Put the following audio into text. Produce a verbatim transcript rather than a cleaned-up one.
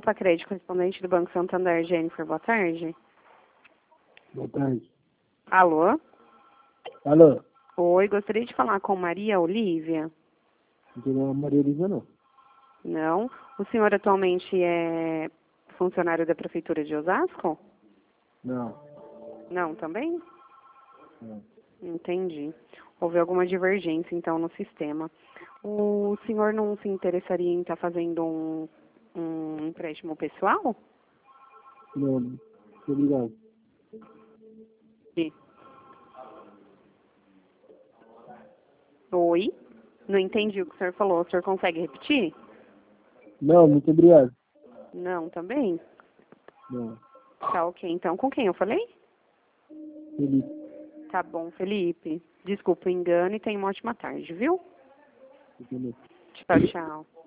Opa Crédito, correspondente do Banco Santander, Jennifer, boa tarde. Boa tarde. Alô? Alô? Oi, gostaria de falar com Maria Olívia? Não é Maria Elisa, não. Não. O senhor atualmente é funcionário da Prefeitura de Osasco? Não. Não, também? Não. Entendi. Houve alguma divergência, então, no sistema. O senhor não se interessaria em estar fazendo um, um empréstimo pessoal? Não. Obrigado. Sim. Oi? Não entendi o que o senhor falou. O senhor consegue repetir? Não, muito obrigado. Não, também? Não. Tá ok. Então, com quem eu falei? Felipe. Tá bom, Felipe. Desculpa o engano e tenha uma ótima tarde, viu? Entendeu? Tchau, tchau.